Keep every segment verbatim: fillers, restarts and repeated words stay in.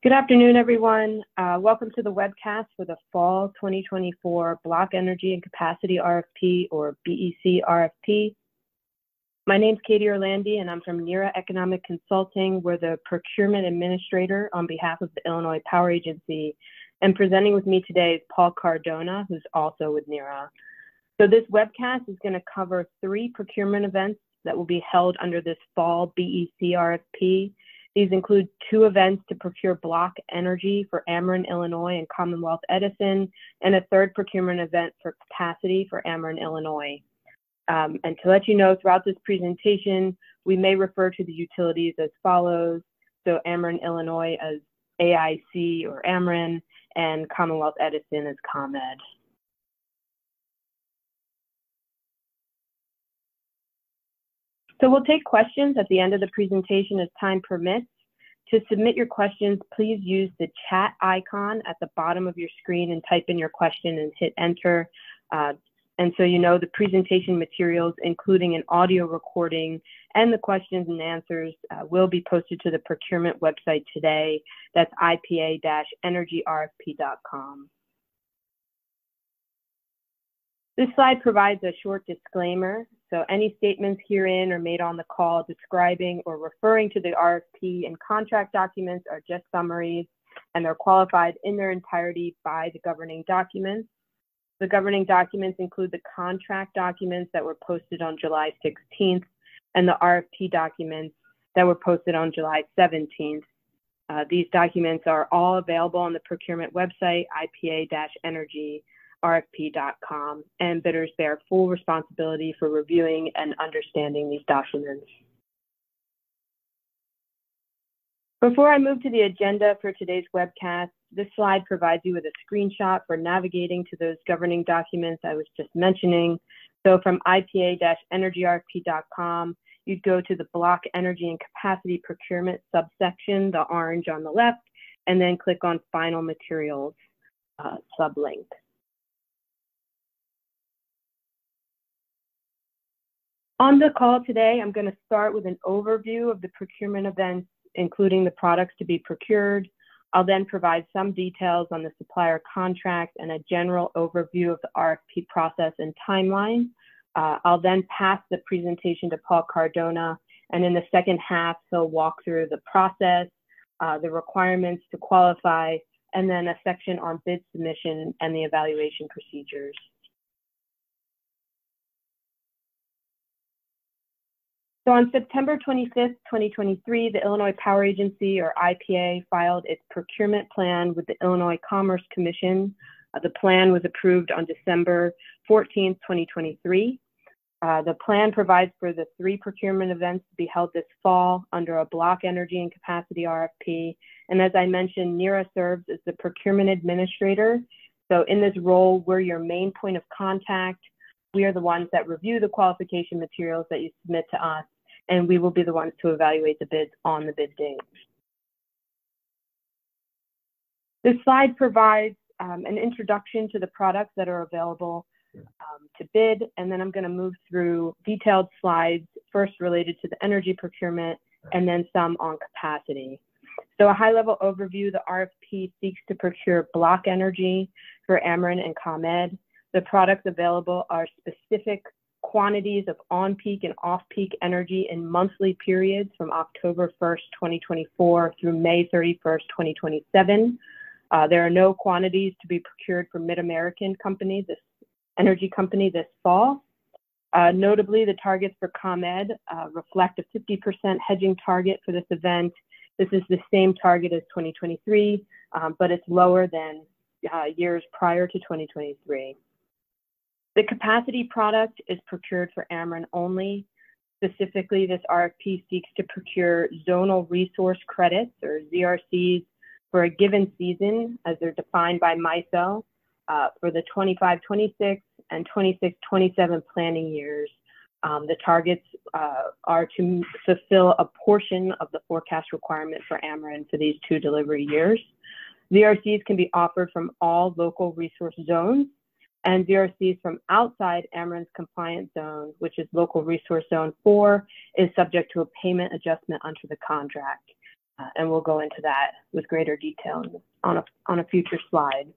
Good afternoon, everyone. Uh, welcome to the webcast for the Fall twenty twenty-four Block Energy and Capacity R F P, or B E C R F P. My name is Katie Orlandi, and I'm from NERA Economic Consulting. We're the procurement administrator on behalf of the Illinois Power Agency. And presenting with me today is Paul Cardona, who's also with NERA. So this webcast is going to cover three procurement events that will be held under this Fall B E C R F P. These include two events to procure block energy for Ameren, Illinois and Commonwealth Edison, and a third procurement event for capacity for Ameren, Illinois. Um, and to let you know, throughout this presentation, we may refer to the utilities as follows. So Ameren, Illinois as A I C or Ameren, and Commonwealth Edison as ComEd. So we'll take questions at the end of the presentation as time permits. To submit your questions, please use the chat icon at the bottom of your screen and type in your question and hit enter. Uh, and so you know the presentation materials, including an audio recording and the questions and answers, uh, will be posted to the procurement website today. That's I P A dash energy R F P dot com. This slide provides a short disclaimer. So any statements herein are made on the call describing or referring to the R F P and contract documents are just summaries, and they're qualified in their entirety by the governing documents. The governing documents include the contract documents that were posted on July sixteenth and the R F P documents that were posted on July seventeenth. Uh, these documents are all available on the procurement website, I P A dash energy R F P dot com, and bidders bear full responsibility for reviewing and understanding these documents. Before I move to the agenda for today's webcast, this slide provides you with a screenshot for navigating to those governing documents I was just mentioning. So from I P A dash energy R F P dot com, you'd go to the Block Energy and Capacity Procurement subsection, the orange on the left, and then click on Final Materials uh, sublink. On the call today, I'm going to start with an overview of the procurement events, including the products to be procured. I'll then provide some details on the supplier contract and a general overview of the R F P process and timeline. Uh, I'll then pass the presentation to Paul Cardona, and in the second half, he'll walk through the process, uh, the requirements to qualify, and then a section on bid submission and the evaluation procedures. So on September twenty-fifth, twenty twenty-three, the Illinois Power Agency, or I P A, filed its procurement plan with the Illinois Commerce Commission. Uh, the plan was approved on December fourteenth, twenty twenty-three. Uh, the plan provides for the three procurement events to be held this fall under a Block Energy and Capacity R F P. And as I mentioned, NERA serves as the procurement administrator. So in this role, we're your main point of contact. We are the ones that review the qualification materials that you submit to us, and we will be the ones to evaluate the bids on the bid date. This slide provides um, an introduction to the products that are available um, to bid, and then I'm going to move through detailed slides, first related to the energy procurement, and then some on capacity. So a high-level overview, the R F P seeks to procure block energy for Ameren and ComEd. The products available are specific quantities of on-peak and off-peak energy in monthly periods from October first, twenty twenty-four through May thirty-first, twenty twenty-seven. Uh, there are no quantities to be procured for Mid-American Company, this energy company, this fall. Uh, notably, the targets for ComEd uh, reflect a fifty percent hedging target for this event. This is the same target as twenty twenty-three, um, but it's lower than uh, years prior to twenty twenty-three. The capacity product is procured for Ameren only. Specifically, this R F P seeks to procure zonal resource credits, or Z R Cs, for a given season, as they're defined by MISO, uh, for the twenty-five twenty-six and twenty-six twenty-seven planning years. Um, the targets uh, are to fulfill a portion of the forecast requirement for Ameren for these two delivery years. Z R Cs can be offered from all local resource zones, and Z R Cs from outside Ameren's compliance zone, which is Local Resource Zone four, is subject to a payment adjustment under the contract. uh, and we'll go into that with greater detail on a, on a future slide.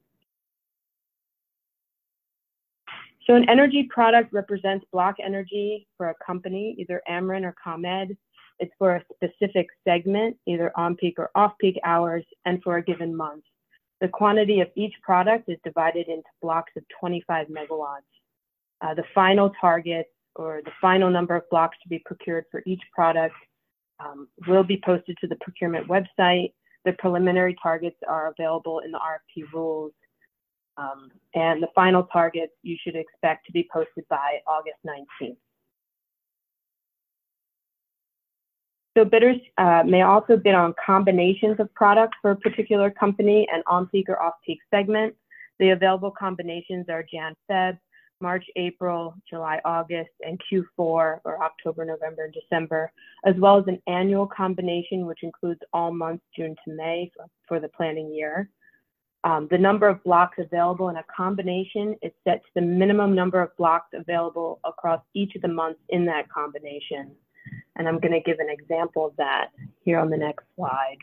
So an energy product represents block energy for a company, either Ameren or ComEd. It's for a specific segment, either on-peak or off-peak hours, and for a given month. The quantity of each product is divided into blocks of twenty-five megawatts. Uh, the final target, or the final number of blocks to be procured for each product, um, will be posted to the procurement website. The preliminary targets are available in the R F P rules. Um, and the final targets you should expect to be posted by August nineteenth. So bidders uh, may also bid on combinations of products for a particular company and on-peak or off-peak segment. The available combinations are Jan-Feb, March, April, July, August, and Q four, or October, November, and December, as well as an annual combination, which includes all months June to May for, for the planning year. Um, the number of blocks available in a combination is set to the minimum number of blocks available across each of the months in that combination. And I'm going to give an example of that here on the next slide.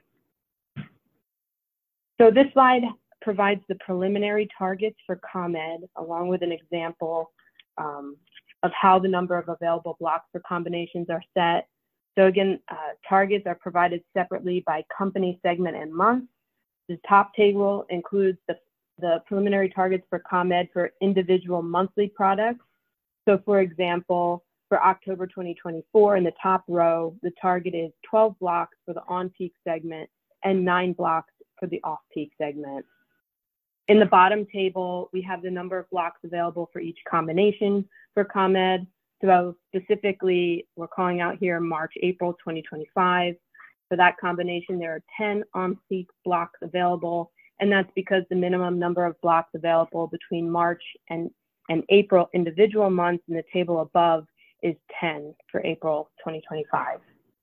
So this slide provides the preliminary targets for ComEd, along with an example um, of how the number of available blocks for combinations are set. So again, uh, targets are provided separately by company, segment, and month. The top table includes the, the preliminary targets for ComEd for individual monthly products. So for example, for October twenty twenty-four, in the top row, the target is twelve blocks for the on-peak segment and nine blocks for the off-peak segment. In the bottom table, we have the number of blocks available for each combination for ComEd. So specifically, we're calling out here March, April twenty twenty-five. For that combination, there are ten on-peak blocks available, and that's because the minimum number of blocks available between March and, and April individual months in the table above is ten for April twenty twenty-five.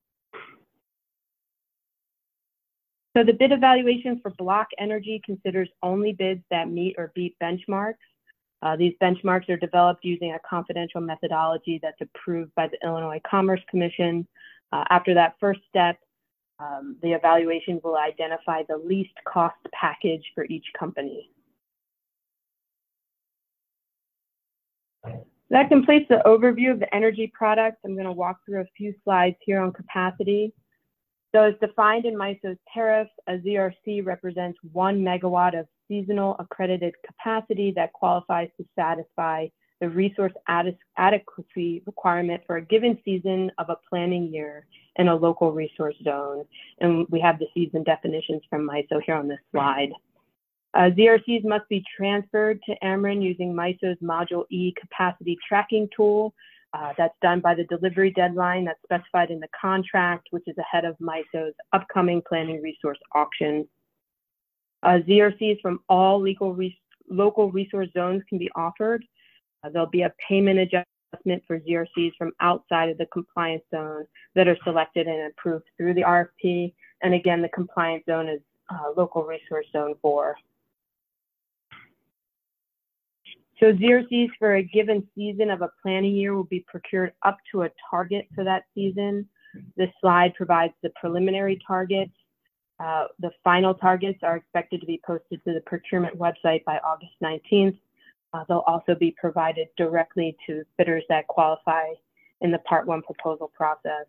So the bid evaluation for block energy considers only bids that meet or beat benchmarks. Uh, these benchmarks are developed using a confidential methodology that's approved by the Illinois Commerce Commission. Uh, after that first step, Um, the evaluation will identify the least cost package for each company. That completes the overview of the energy products. I'm going to walk through a few slides here on capacity. So as defined in MISO's tariff, a Z R C represents one megawatt of seasonal accredited capacity that qualifies to satisfy the resource ad adequacy requirement for a given season of a planning year in a local resource zone. And we have the season definitions from MISO here on this slide. Uh, Z R Cs must be transferred to Ameren using MISO's Module E capacity tracking tool. Uh, that's done by the delivery deadline that's specified in the contract, which is ahead of MISO's upcoming planning resource auction. Uh, Z R Cs from all legal res local resource zones can be offered. Uh, there'll be a payment adjustment for Z R Cs from outside of the compliance zone that are selected and approved through the R F P. And again, the compliance zone is uh, local resource zone four. So Z R Cs for a given season of a planning year will be procured up to a target for that season. This slide provides the preliminary targets. Uh, the final targets are expected to be posted to the procurement website by August nineteenth. Uh, they'll also be provided directly to bidders that qualify in the Part one proposal process.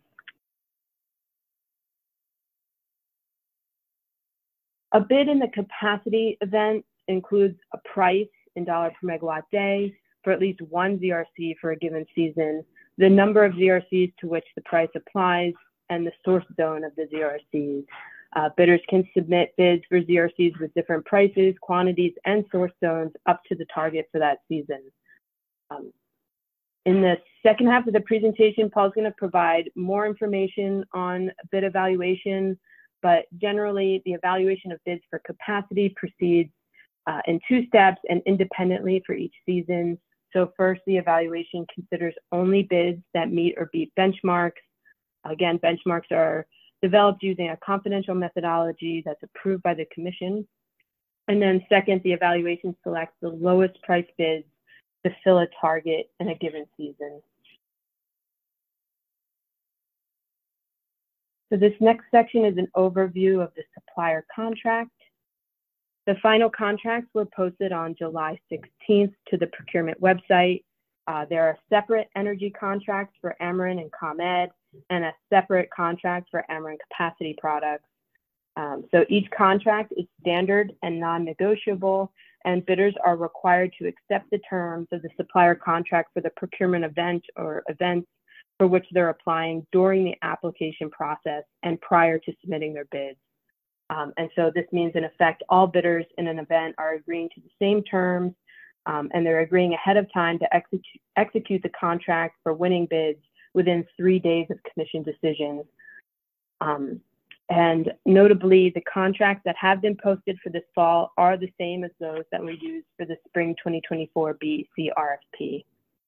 A bid in the capacity event includes a price in dollar per megawatt day for at least one Z R C for a given season, the number of Z R Cs to which the price applies, and the source zone of the Z R Cs. Uh, bidders can submit bids for Z R Cs with different prices, quantities, and source zones up to the target for that season. Um, in the second half of the presentation, Paul's going to provide more information on bid evaluation, but generally the evaluation of bids for capacity proceeds uh, in two steps and independently for each season. So first, the evaluation considers only bids that meet or beat benchmarks. Again, benchmarks are developed using a confidential methodology that's approved by the commission. And then second, the evaluation selects the lowest price bids to fill a target in a given season. So this next section is an overview of the supplier contract. The final contracts were posted on July sixteenth to the procurement website. Uh, there are separate energy contracts for Ameren and ComEd and a separate contract for Ameren capacity products. Um, so each contract is standard and non-negotiable, and bidders are required to accept the terms of the supplier contract for the procurement event or events for which they're applying during the application process and prior to submitting their bids. Um, and so this means, in effect, all bidders in an event are agreeing to the same terms, um, and they're agreeing ahead of time to execute, execute the contract for winning bids within three days of commission decisions. Um, and notably, the contracts that have been posted for this fall are the same as those that were used for the spring twenty twenty-four B E C R F P.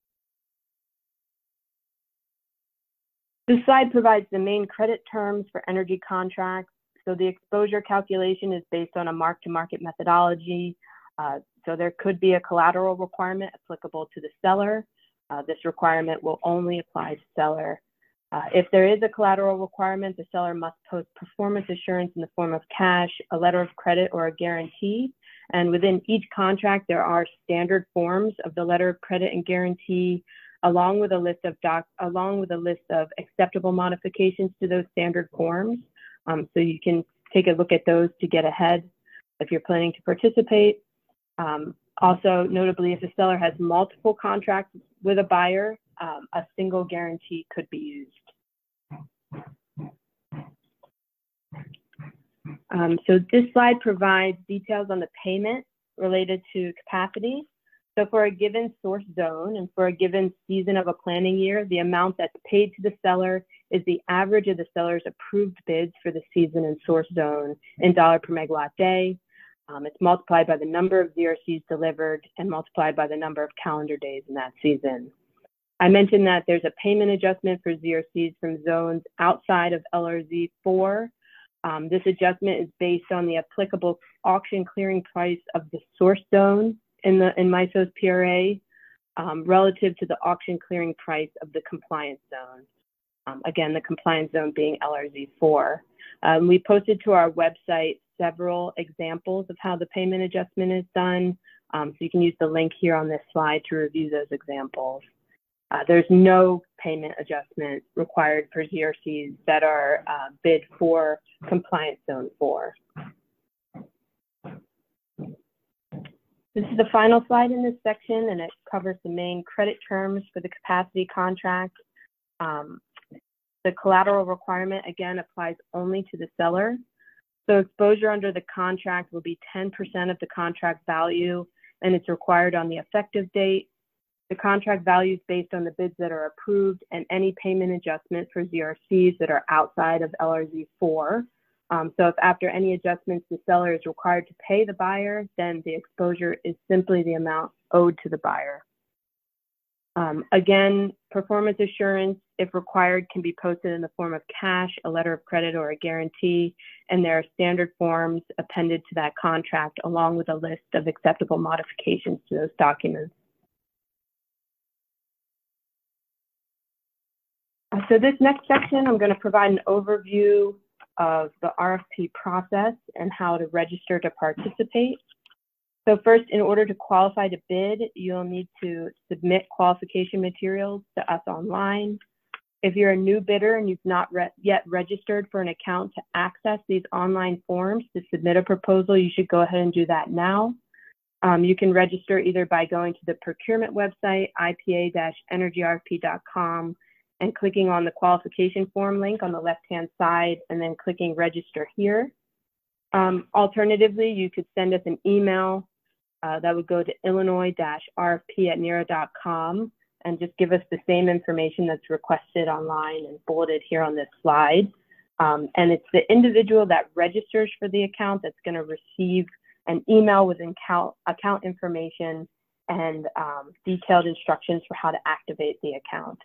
This slide provides the main credit terms for energy contracts. So the exposure calculation is based on a mark-to-market methodology. Uh, so there could be a collateral requirement applicable to the seller. Uh, this requirement will only apply to seller. Uh, if there is a collateral requirement, the seller must post performance assurance in the form of cash, a letter of credit, or a guarantee. And within each contract, there are standard forms of the letter of credit and guarantee, along with a list of doc, along with a list of acceptable modifications to those standard forms. Um, so you can take a look at those to get ahead if you're planning to participate. Um, also, notably, if the seller has multiple contracts with a buyer, um, a single guarantee could be used. Um, so this slide provides details on the payment related to capacity. So for a given source zone and for a given season of a planning year, the amount that's paid to the seller is the average of the seller's approved bids for the season and source zone in dollar per megawatt day. Um, it's multiplied by the number of Z R Cs delivered and multiplied by the number of calendar days in that season. I mentioned that there's a payment adjustment for Z R Cs from zones outside of L R Z four. Um, this adjustment is based on the applicable auction clearing price of the source zone in the in MISO's P R A um, relative to the auction clearing price of the compliance zone. Um, again, the compliance zone being L R Z four. Um, we posted to our website several examples of how the payment adjustment is done. Um, so you can use the link here on this slide to review those examples. Uh, there's no payment adjustment required for Z R Cs that are uh, bid for compliance zone four. This is the final slide in this section, and it covers the main credit terms for the capacity contract. Um, the collateral requirement, again, applies only to the seller. So exposure under the contract will be ten percent of the contract value, and it's required on the effective date. The contract value is based on the bids that are approved and any payment adjustment for Z R Cs that are outside of L R Z four. Um, so if after any adjustments, the seller is required to pay the buyer, then the exposure is simply the amount owed to the buyer. Um, again, performance assurance, if required, can be posted in the form of cash, a letter of credit, or a guarantee, and there are standard forms appended to that contract along with a list of acceptable modifications to those documents. So this next section, I'm going to provide an overview of the R F P process and how to register to participate. So first, in order to qualify to bid, you'll need to submit qualification materials to us online. If you're a new bidder and you've not re yet registered for an account to access these online forms to submit a proposal, you should go ahead and do that now. Um, you can register either by going to the procurement website, I P A dash energy R F P dot com, and clicking on the qualification form link on the left-hand side, and then clicking register here. Um, alternatively, you could send us an email uh, that would go to illinois dash R F P at nera dot com and just give us the same information that's requested online and bulleted here on this slide. Um, and it's the individual that registers for the account that's going to receive an email with account, account information and um, detailed instructions for how to activate the account.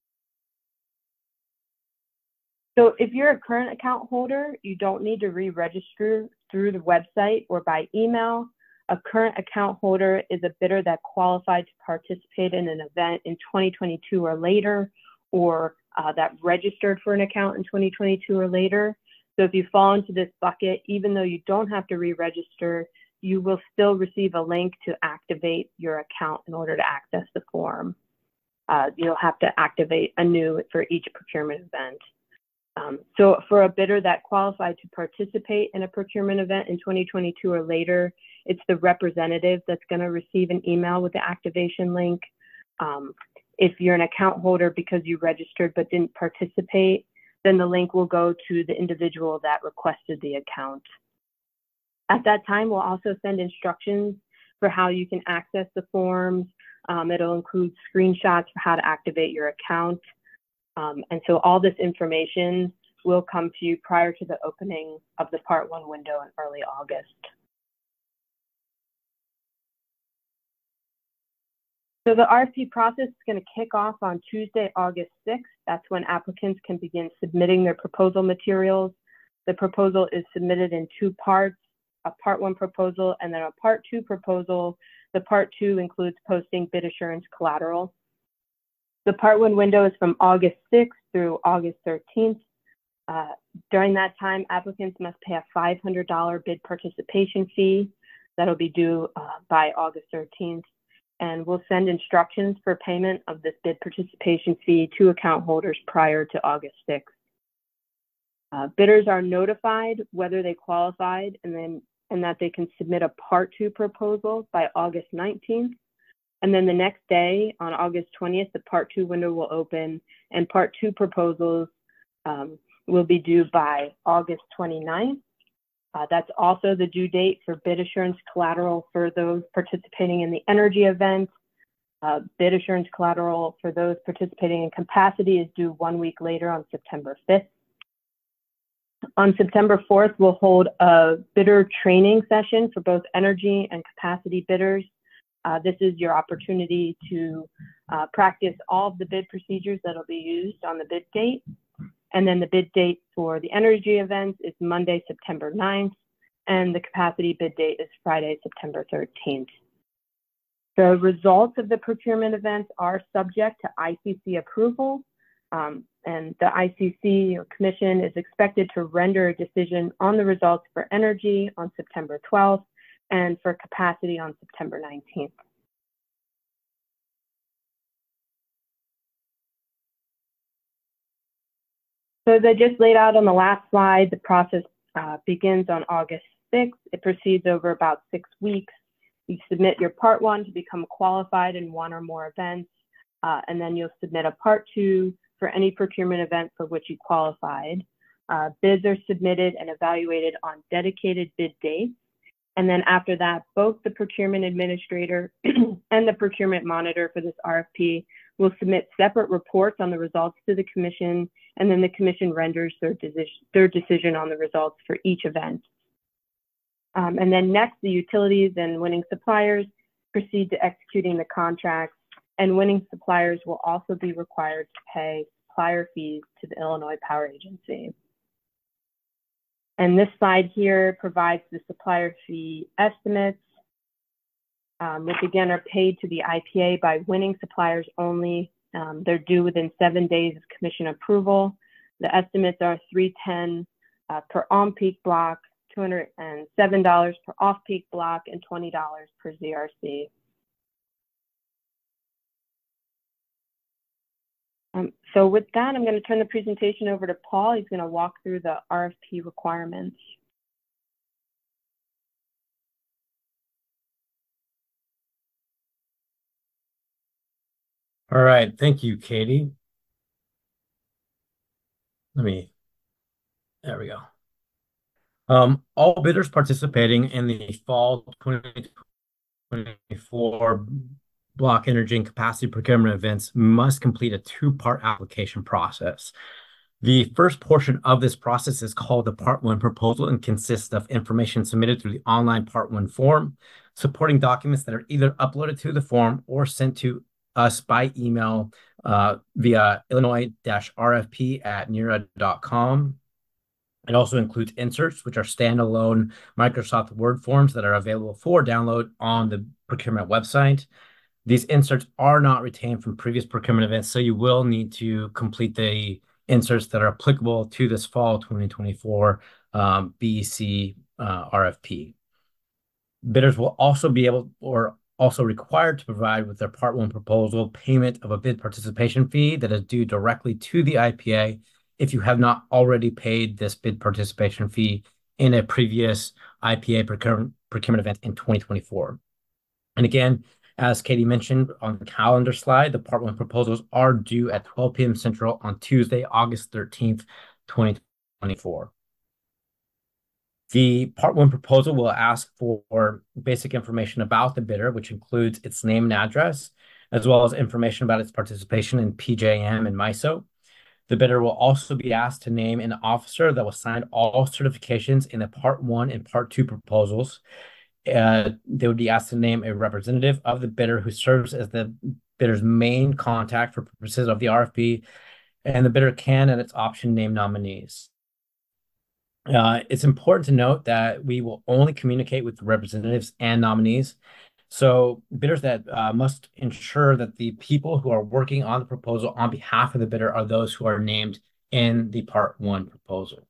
So if you're a current account holder, you don't need to re-register through the website or by email. A current account holder is a bidder that qualified to participate in an event in twenty twenty-two or later, or uh, that registered for an account in twenty twenty-two or later. So if you fall into this bucket, even though you don't have to re-register, you will still receive a link to activate your account in order to access the form. Uh, you'll have to activate anew for each procurement event. Um, so for a bidder that qualified to participate in a procurement event in twenty twenty-two or later, it's the representative that's going to receive an email with the activation link. Um, if you're an account holder because you registered but didn't participate, then the link will go to the individual that requested the account. At that time, we'll also send instructions for how you can access the forms. Um, it'll include screenshots for how to activate your account. Um, and so all this information will come to you prior to the opening of the Part one window in early August. So the R F P process is going to kick off on Tuesday, August sixth. That's when applicants can begin submitting their proposal materials. The proposal is submitted in two parts, a Part one proposal and then a Part two proposal. The Part two includes posting bid assurance collateral. The Part one window is from August sixth through August thirteenth. Uh, during that time, applicants must pay a five hundred dollar bid participation fee. That'll be due uh, by August thirteenth. And we'll send instructions for payment of this bid participation fee to account holders prior to August sixth. Uh, bidders are notified whether they qualified and then and that they can submit a Part two proposal by August nineteenth. And then the next day, on August twentieth, the Part two window will open and Part two proposals um, will be due by August twenty-ninth. Uh, that's also the due date for bid assurance collateral for those participating in the energy event. Uh, bid assurance collateral for those participating in capacity is due one week later on September fifth. On September fourth, we'll hold a bidder training session for both energy and capacity bidders. Uh, this is your opportunity to uh, practice all of the bid procedures that will be used on the bid date. And then the bid date for the energy events is Monday, September ninth, and the capacity bid date is Friday, September thirteenth. The results of the procurement events are subject to I C C approval, um, and the I C C Commission is expected to render a decision on the results for energy on September twelfth and for capacity on September nineteenth. So as I just laid out on the last slide, the process uh, begins on August sixth. It proceeds over about six weeks. You submit your Part one to become qualified in one or more events, uh, and then you'll submit a Part two for any procurement event for which you qualified. Uh, bids are submitted and evaluated on dedicated bid dates. And then after that, both the procurement administrator and the procurement monitor for this R F P will submit separate reports on the results to the commission, and then the commission renders their decision, their decision on the results for each event. Um, and then next, the utilities and winning suppliers proceed to executing the contracts, and winning suppliers will also be required to pay supplier fees to the Illinois Power Agency. And this slide here provides the supplier fee estimates, um, which again are paid to the I P A by winning suppliers only. Um, they're due within seven days of commission approval. The estimates are three hundred ten dollars uh, per on-peak block, two hundred seven dollars per off-peak block, and twenty dollars per Z R C. Um, so with that, I'm going to turn the presentation over to Paul. He's going to walk through the R F P requirements. All right, thank you, Katie. Let me, there we go. Um, all bidders participating in the fall twenty twenty-four block energy and capacity procurement events must complete a two-part application process. The first portion of this process is called the Part one proposal and consists of information submitted through the online Part one form, supporting documents that are either uploaded to the form or sent to us by email uh, via illinois R F P at nera dot com. It also includes inserts, which are standalone Microsoft Word forms that are available for download on the procurement website. These inserts are not retained from previous procurement events, so you will need to complete the inserts that are applicable to this fall twenty twenty-four um, B E C uh, R F P. Bidders will also be able or also required to provide with their Part one proposal payment of a bid participation fee that is due directly to the I P A if you have not already paid this bid participation fee in a previous I P A procurement, procurement event in twenty twenty-four. And again, as Katie mentioned on the calendar slide, the Part one proposals are due at twelve p m Central on Tuesday, August thirteenth, twenty twenty-four. The Part one proposal will ask for basic information about the bidder, which includes its name and address, as well as information about its participation in P J M and MISO. The bidder will also be asked to name an officer that will sign all certifications in the Part one and Part two proposals. Uh, they would be asked to name a representative of the bidder who serves as the bidder's main contact for purposes of the R F P, and the bidder can, at its option, name nominees. Uh, it's important to note that we will only communicate with the representatives and nominees. So bidders that uh, must ensure that the people who are working on the proposal on behalf of the bidder are those who are named in the Part one proposal.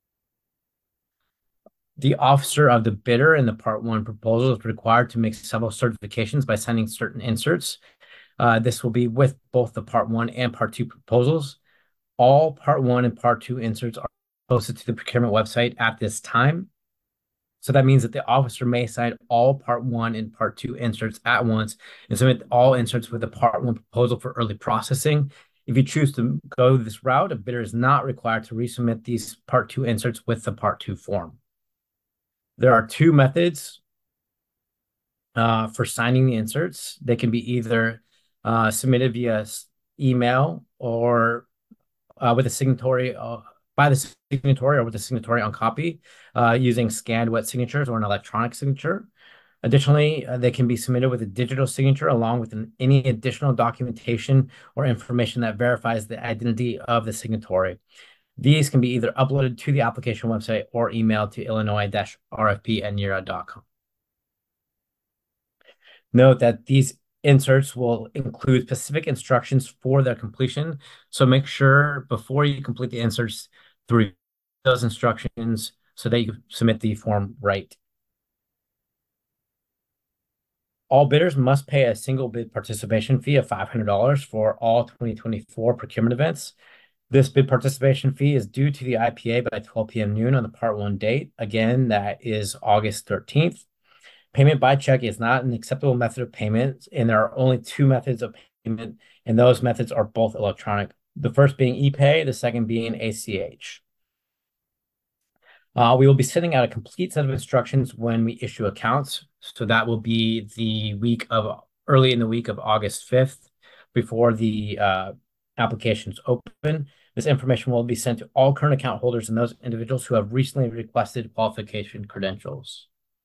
The officer of the bidder in the Part one proposal is required to make several certifications by signing certain inserts. Uh, this will be with both the Part one and Part two proposals. All Part one and Part two inserts are posted to the procurement website at this time. So that means that the officer may sign all Part one and Part two inserts at once and submit all inserts with the Part one proposal for early processing. If you choose to go this route, a bidder is not required to resubmit these Part two inserts with the Part two form. There are two methods uh, for signing the inserts. They can be either uh, submitted via email or uh, with a signatory uh, by the signatory or with a signatory on copy uh, using scanned wet signatures or an electronic signature. Additionally, uh, they can be submitted with a digital signature along with an, any additional documentation or information that verifies the identity of the signatory. These can be either uploaded to the application website or emailed to illinois dash R F P at nera dot com. Note that these inserts will include specific instructions for their completion. So make sure before you complete the inserts to read those instructions so that you submit the form right. All bidders must pay a single bid participation fee of five hundred dollars for all twenty twenty-four procurement events. This bid participation fee is due to the I P A by twelve p m noon on the Part one date. Again, that is August thirteenth. Payment by check is not an acceptable method of payment, and there are only two methods of payment, and those methods are both electronic. The first being ePay, the second being A C H. Uh, we will be sending out a complete set of instructions when we issue accounts. So that will be the week of early in the week of August fifth before the uh, applications open. This information will be sent to all current account holders and those individuals who have recently requested qualification credentials.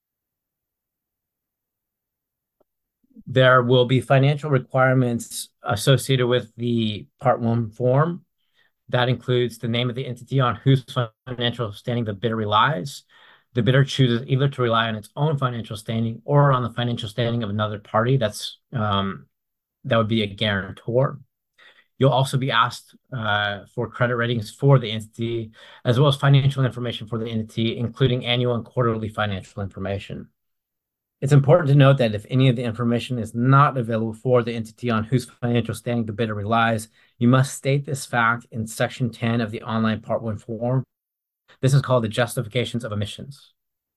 There will be financial requirements associated with the Part one form. That includes the name of the entity on whose financial standing the bidder relies. The bidder chooses either to rely on its own financial standing or on the financial standing of another party. That's um, that would be a guarantor. You'll also be asked uh, for credit ratings for the entity, as well as financial information for the entity, including annual and quarterly financial information. It's important to note that if any of the information is not available for the entity on whose financial standing the bidder relies, you must state this fact in Section ten of the online Part one form. This is called the justifications of omissions.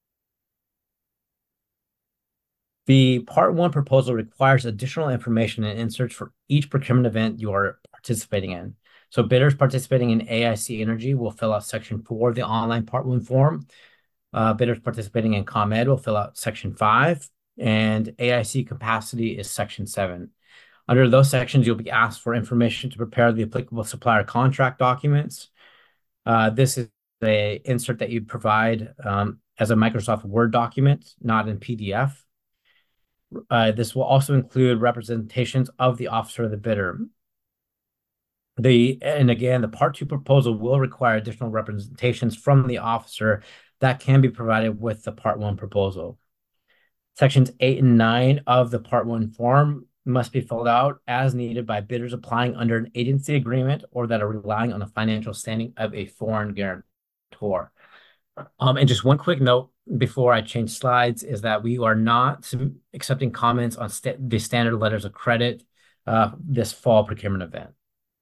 The Part one proposal requires additional information and inserts for each procurement event you are participating in. So bidders participating in A I C Energy will fill out Section four of the online Part one form. Uh, bidders participating in ComEd will fill out Section five, and A I C capacity is Section seven. Under those sections, you'll be asked for information to prepare the applicable supplier contract documents. Uh, this is a insert that you provide um, as a Microsoft Word document, not in P D F. Uh, this will also include representations of the officer of the bidder. The, and again, the Part two proposal will require additional representations from the officer that can be provided with the Part one proposal. Sections eight and nine of the Part one form must be filled out as needed by bidders applying under an agency agreement or that are relying on the financial standing of a foreign guarantor. Um, and just one quick note before I change slides is that we are not accepting comments on st the standard letters of credit uh, this fall procurement event.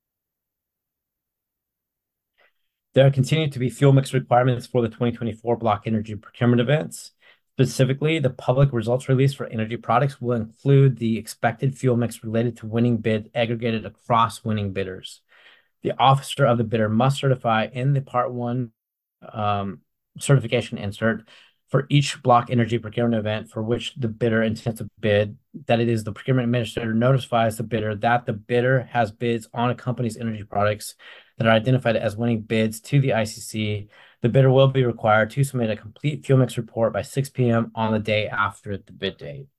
There continue to be fuel mix requirements for the twenty twenty-four block energy procurement events. Specifically, the public results release for energy products will include the expected fuel mix related to winning bid aggregated across winning bidders. The officer of the bidder must certify in the Part one um, certification insert for each block energy procurement event for which the bidder intends to bid, that it is the procurement administrator notifies the bidder that the bidder has bids on a company's energy products that are identified as winning bids to the I C C. The bidder will be required to submit a complete fuel mix report by six p m on the day after the bid date.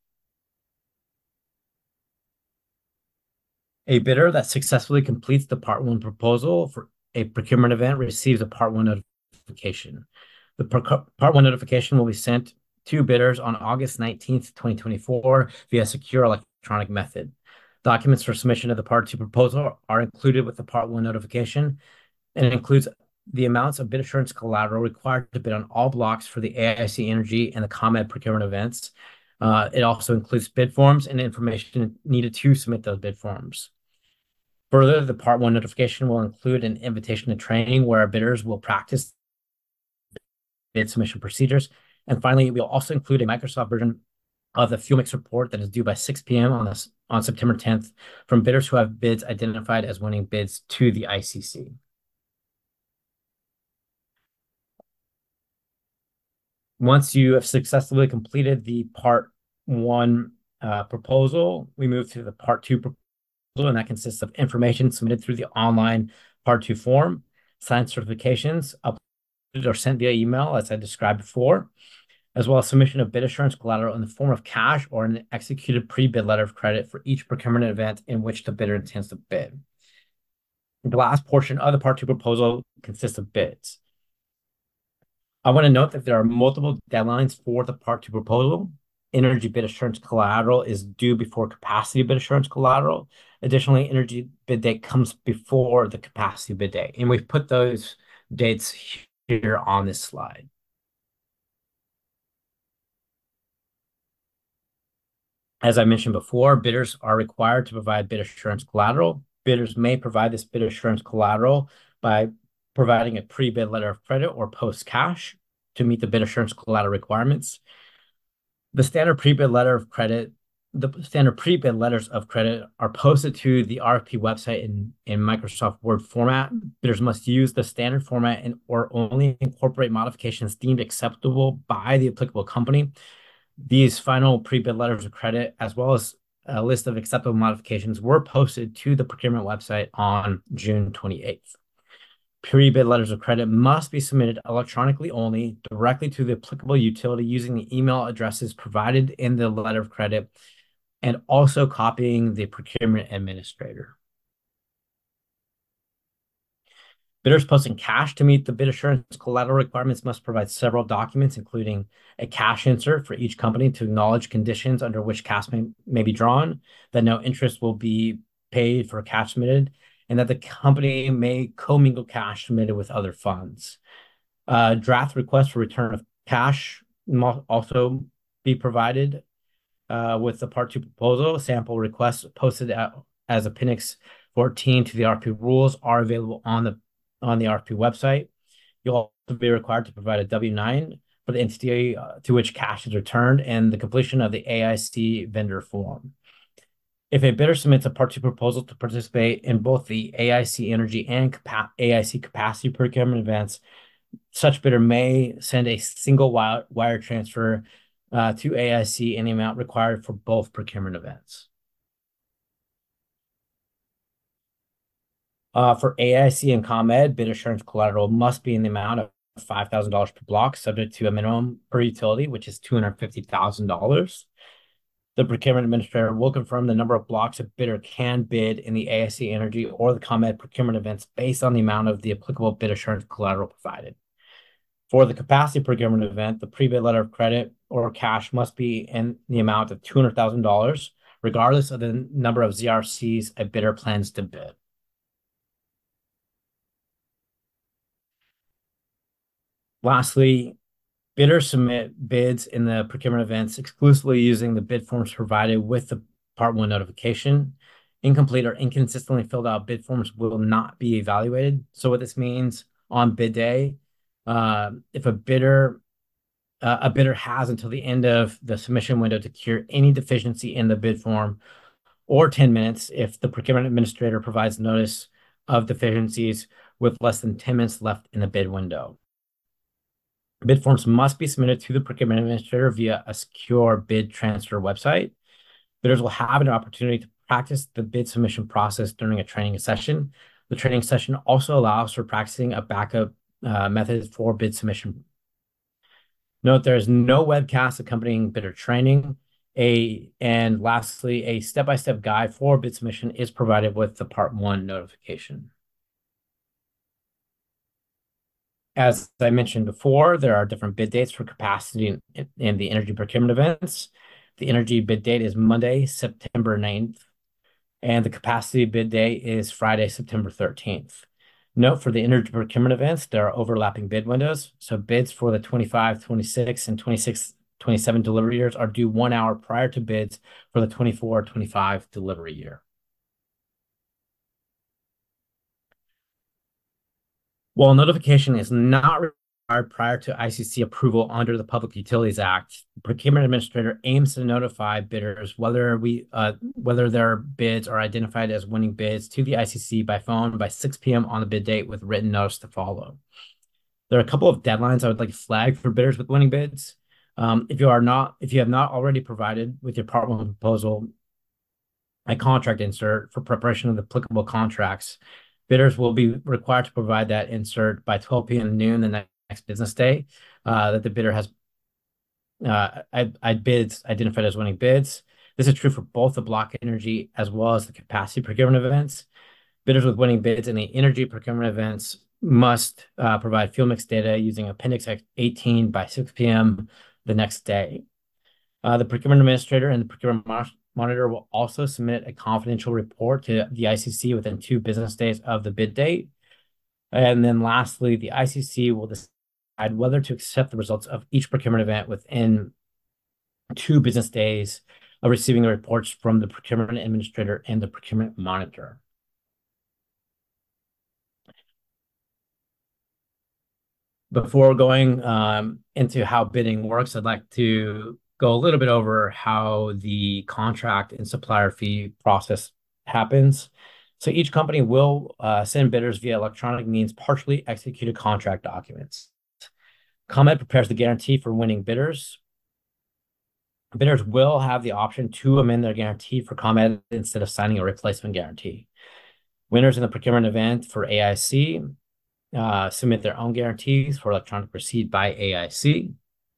A bidder that successfully completes the Part one proposal for a procurement event receives a Part one notification. The Part one notification will be sent to bidders on August nineteenth, twenty twenty-four via secure electronic method. Documents for submission of the Part two proposal are included with the Part one notification, and it includes the amounts of bid assurance collateral required to bid on all blocks for the A I C Energy and the ComEd procurement events. Uh, it also includes bid forms and information needed to submit those bid forms. Further, the Part one notification will include an invitation to training where our bidders will practice bid submission procedures. And finally, we'll also include a Microsoft version of the fuel mix report that is due by six p m on this on September tenth from bidders who have bids identified as winning bids to the I C C. Once you have successfully completed the Part one uh, proposal, we move to the Part two proposal, and that consists of information submitted through the online Part two form, signed certifications uploaded or sent via email, as I described before, as well as submission of bid assurance collateral in the form of cash or an executed pre-bid letter of credit for each procurement event in which the bidder intends to bid. The last portion of the Part two proposal consists of bids. I want to note that there are multiple deadlines for the Part two proposal. Energy bid assurance collateral is due before capacity bid assurance collateral. Additionally, energy bid date comes before the capacity bid date, and we've put those dates here on this slide. As I mentioned before, bidders are required to provide bid assurance collateral. Bidders may provide this bid assurance collateral by providing a pre-bid letter of credit or post cash to meet the bid assurance collateral requirements. The standard pre-bid letter of credit, the standard pre-bid letters of credit are posted to the R F P website in, in Microsoft Word format. Bidders must use the standard format and or only incorporate modifications deemed acceptable by the applicable company. These final pre-bid letters of credit, as well as a list of acceptable modifications, were posted to the procurement website on June twenty-eighth. Pre-bid letters of credit must be submitted electronically only directly to the applicable utility using the email addresses provided in the letter of credit and also copying the procurement administrator. Bidders posting cash to meet the bid assurance collateral requirements must provide several documents, including a cash insert for each company to acknowledge conditions under which cash may, may be drawn, that no interest will be paid for cash submitted, and that the company may commingle cash submitted with other funds. Uh, draft request for return of cash must also be provided uh, with the Part two proposal. Sample requests posted at, as Appendix fourteen to the R F P rules are available on the on the R F P website. You'll also be required to provide a W nine for the entity uh, to which cash is returned and the completion of the A I C vendor form. If a bidder submits a Part two proposal to participate in both the A I C Energy and A I C capacity procurement events, such bidder may send a single wire, wire transfer uh, to A I C in the amount required for both procurement events. Uh, for A I C and ComEd, bid assurance collateral must be in the amount of five thousand dollars per block, subject to a minimum per utility, which is two hundred fifty thousand dollars. The procurement administrator will confirm the number of blocks a bidder can bid in the A I C Energy or the ComEd procurement events based on the amount of the applicable bid assurance collateral provided. For the capacity procurement event, the pre-bid letter of credit or cash must be in the amount of two hundred thousand dollars regardless of the number of Z R Cs a bidder plans to bid. Lastly, bidders submit bids in the procurement events exclusively using the bid forms provided with the Part one notification. Incomplete or inconsistently filled out bid forms will not be evaluated. So what this means on bid day, uh, if a bidder uh, a bidder has until the end of the submission window to cure any deficiency in the bid form, or ten minutes if the procurement administrator provides notice of deficiencies with less than ten minutes left in the bid window. Bid forms must be submitted to the procurement administrator via a secure bid transfer website. Bidders will have an opportunity to practice the bid submission process during a training session. The training session also allows for practicing a backup uh, method for bid submission. Note there is no webcast accompanying bidder training. A, and lastly, a step-by-step guide for bid submission is provided with the Part one notification. As I mentioned before, there are different bid dates for capacity in, in the energy procurement events. The energy bid date is Monday, September ninth, and the capacity bid day is Friday, September thirteenth. Note for the energy procurement events, there are overlapping bid windows. So bids for the twenty-five, twenty-six, and twenty-six, twenty-seven delivery years are due one hour prior to bids for the twenty-four, twenty-five delivery year. While notification is not required prior to I C C approval under the Public Utilities Act, the procurement administrator aims to notify bidders whether we uh, whether their bids are identified as winning bids to the I C C by phone by six P M on the bid date with written notice to follow. There are a couple of deadlines I would like to flag for bidders with winning bids. Um, if you are not, if you have not already provided with your Part one proposal a contract insert for preparation of the applicable contracts, bidders will be required to provide that insert by twelve P M noon the next business day uh, that the bidder has uh, I, I bids identified as winning bids. This is true for both the block energy as well as the capacity procurement events. Bidders with winning bids in the energy procurement events must uh, provide fuel mix data using Appendix eighteen by six P M the next day. Uh, the procurement administrator and the procurement monitor will also submit a confidential report to the I C C within two business days of the bid date. And then lastly, the I C C will decide whether to accept the results of each procurement event within two business days of receiving the reports from the procurement administrator and the procurement monitor. Before going um, into how bidding works, I'd like to go a little bit over how the contract and supplier fee process happens. So each company will uh, send bidders via electronic means partially executed contract documents. ComEd prepares the guarantee for winning bidders. Bidders will have the option to amend their guarantee for ComEd instead of signing a replacement guarantee. Winners in the procurement event for A I C uh, submit their own guarantees for electronic receipt by A I C.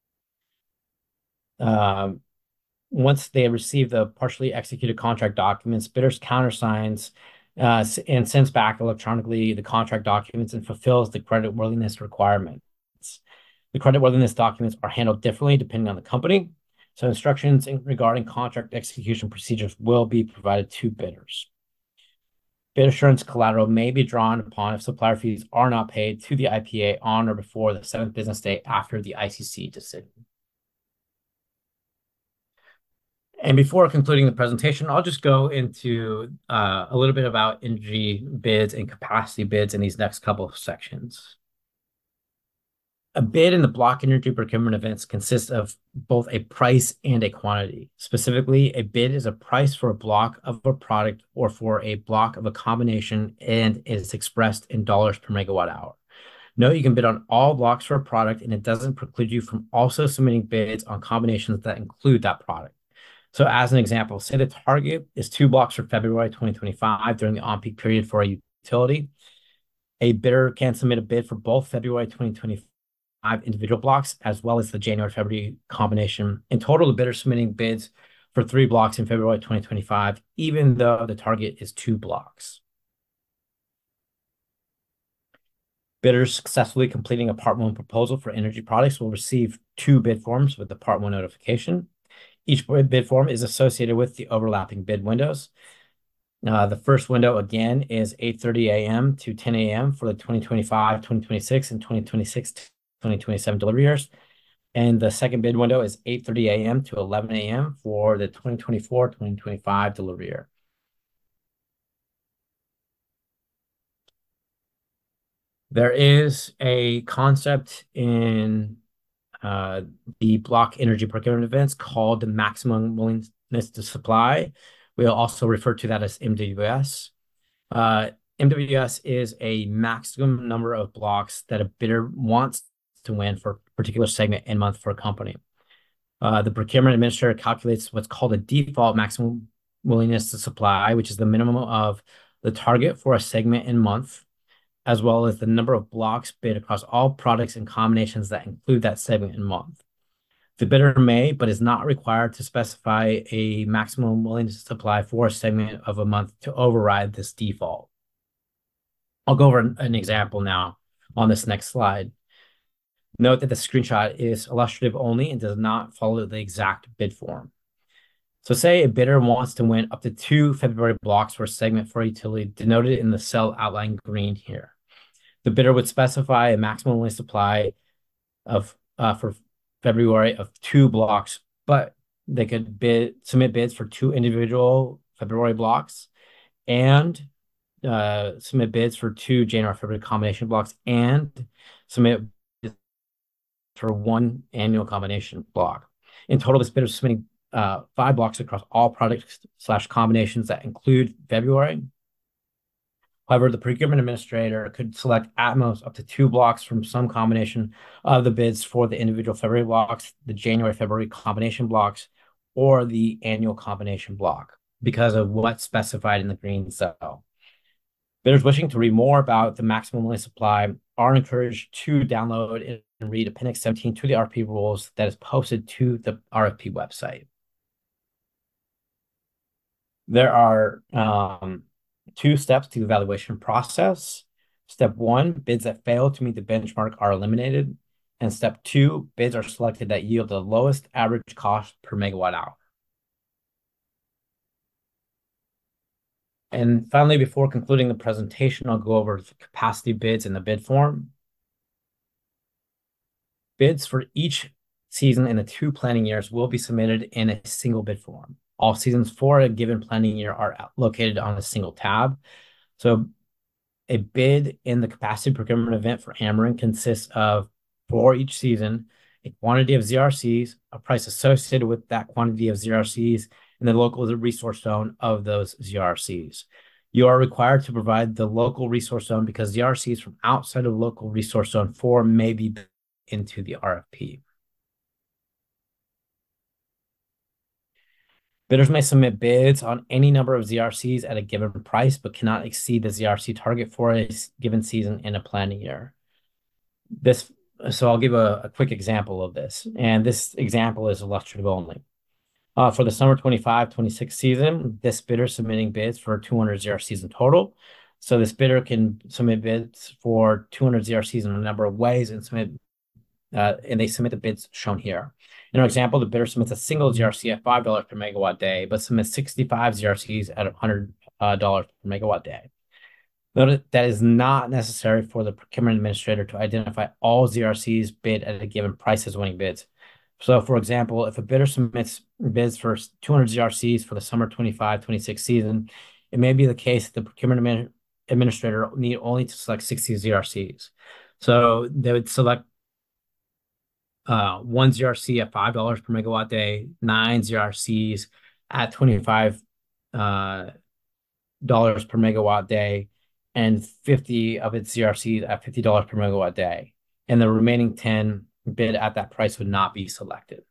Um, once they receive the partially executed contract documents, bidders countersigns uh, and sends back electronically the contract documents and fulfills the creditworthiness requirements. The creditworthiness documents are handled differently depending on the company. So instructions regarding contract execution procedures will be provided to bidders. Bid assurance collateral may be drawn upon if supplier fees are not paid to the I P A on or before the seventh business day after the I C C decision. And before concluding the presentation, I'll just go into uh, a little bit about energy bids and capacity bids in these next couple of sections. A bid in the block energy procurement events consists of both a price and a quantity. Specifically, a bid is a price for a block of a product or for a block of a combination, and is expressed in dollars per megawatt hour. Note you can bid on all blocks for a product, and it doesn't preclude you from also submitting bids on combinations that include that product. So as an example, say the target is two blocks for February twenty twenty-five during the on-peak period for a utility. A bidder can submit a bid for both February twenty twenty-five individual blocks as well as the January-February combination. In total, the bidder submitting bids for three blocks in February twenty twenty-five, even though the target is two blocks. Bidders successfully completing a Part one proposal for energy products will receive two bid forms with the Part one notification. Each bid form is associated with the overlapping bid windows. Uh, the first window, again, is eight thirty a m to ten a m for the twenty twenty-five, twenty twenty-six, and twenty twenty-six, twenty twenty-seven delivery years. And the second bid window is eight thirty a m to eleven a m for the twenty twenty-four, twenty twenty-five delivery year. There is a concept in uh, the block energy procurement events called the maximum willingness to supply. We'll also refer to that as M W S. Uh, M W S is a maximum number of blocks that a bidder wants to win for a particular segment and month for a company. Uh, the procurement administrator calculates what's called a default maximum willingness to supply, which is the minimum of the target for a segment and month, as well as the number of blocks bid across all products and combinations that include that segment and month. The bidder may, but is not required to specify a maximum willingness to supply for a segment of a month to override this default. I'll go over an, an example now on this next slide. Note that the screenshot is illustrative only and does not follow the exact bid form. So say a bidder wants to win up to two February blocks for a segment for utility denoted in the cell outlined green here. The bidder would specify a maximum willing supply of uh, for February of two blocks, but they could bid submit bids for two individual February blocks and uh, submit bids for two January February combination blocks and submit for one annual combination block. In total, this bidder is submitting uh, five blocks across all products slash combinations that include February. However, the procurement administrator could select at most up to two blocks from some combination of the bids for the individual February blocks, the January February combination blocks, or the annual combination block because of what's specified in the green cell. Bidders wishing to read more about the maximum willing supply are encouraged to download and read Appendix seventeen to the R F P rules that is posted to the R F P website. There are um, two steps to the evaluation process. Step one, bids that fail to meet the benchmark are eliminated. And step two, bids are selected that yield the lowest average cost per megawatt hour. And finally, before concluding the presentation, I'll go over the capacity bids in the bid form. Bids for each season in the two planning years will be submitted in a single bid form. All seasons for a given planning year are located on a single tab. So a bid in the capacity procurement event for Ameren consists of, for each season, a quantity of Z R Cs, a price associated with that quantity of Z R Cs, and the local resource zone of those Z R Cs. You are required to provide the local resource zone because Z R Cs from outside of local resource zone four may be into the R F P. Bidders may submit bids on any number of Z R Cs at a given price, but cannot exceed the Z R C target for a given season in a planning year. This, so I'll give a, a quick example of this, and this example is illustrative only. Uh, for the summer twenty-five twenty-six season, this bidder submitting bids for two hundred Z R Cs in total. So this bidder can submit bids for two hundred Z R Cs in a number of ways and submit, uh, and they submit the bids shown here. In our example, the bidder submits a single Z R C at five dollars per megawatt day, but submits sixty-five Z R Cs at one hundred dollars per megawatt day. Note that is not necessary for the procurement administrator to identify all Z R Cs bid at a given price as winning bids. So, for example, if a bidder submits bids for two hundred Z R Cs for the summer twenty-five twenty-six season, it may be the case that the procurement admin administrator need only to select sixty Z R Cs. So they would select uh, one Z R C at five dollars per megawatt day, nine Z R Cs at twenty-five dollars uh, per megawatt day, and fifty of its Z R Cs at fifty dollars per megawatt day. And the remaining ten bid at that price would not be selected.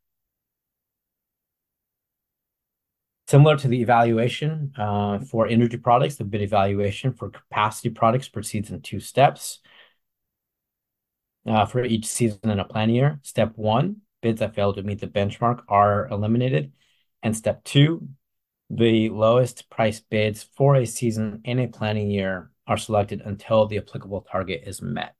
Similar to the evaluation uh, for energy products, the bid evaluation for capacity products proceeds in two steps. Uh, for each season in a plan year. Step one, bids that fail to meet the benchmark are eliminated. And step two, the lowest price bids for a season in a planning year are selected until the applicable target is met.